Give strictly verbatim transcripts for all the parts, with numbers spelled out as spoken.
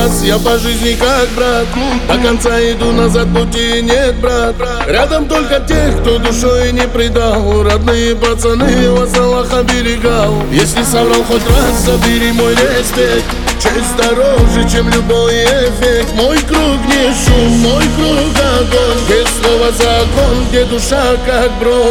нас, я по жизни как брат. До конца иду, назад пути нет, брат. Рядом только тех, кто душой не предал. Родные пацаны, вас Аллах оберегал. Если соврал хоть раз, забери мой респект. Честь дороже, чем любой эффект. Мой круг не шум, мой круг огонь. Где слово закон, где душа как бронь.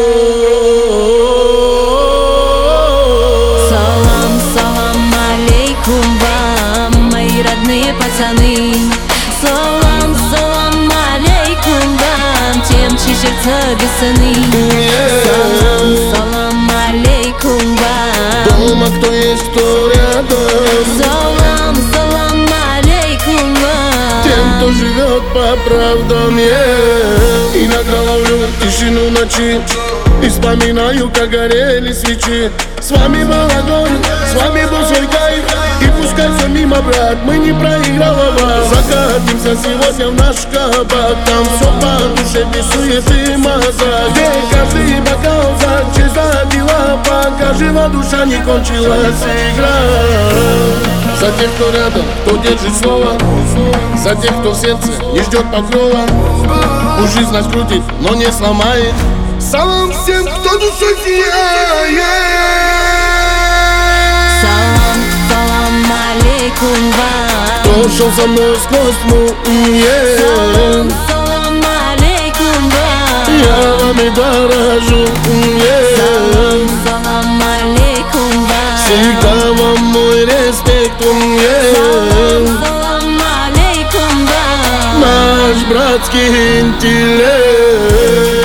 Салам, салам алейкум вам, мои родные пацаны. Салам, салам алейкум вам, тем, чьи сердца без цены. Салам, салам алейкум вам. Дома кто есть, кто рядом. Салам, салам алейкум вам. Тем, кто живет по правдам, yeah. Иногда ловлю тишину ночи и вспоминаю, как горели свечи. С вами был огонь, с вами был свой кайф. И пускай все мимо, брат, мы не проиграла вас. Закатимся сегодня в наш кабак. Там все по душе, без суеты маза. Где каждый бокал за честь, за дела. Пока жива душа, не кончилась игра. За тех, кто рядом, кто держит слово. За тех, кто в сердце не ждет покрова. Пусть жизнь нас крутит, но не сломает. Салам всем, кто душой сияет. Салам, салам алейкум вам. Кто шел со мной сквозь тьму, yeah. Салам, салам алейкум вам. Я вами дорожу, yeah. Салам, салам алейкум вам. Всегда вам мой респект, yeah. Салам, салам алейкум вам. Наш братский интеллект.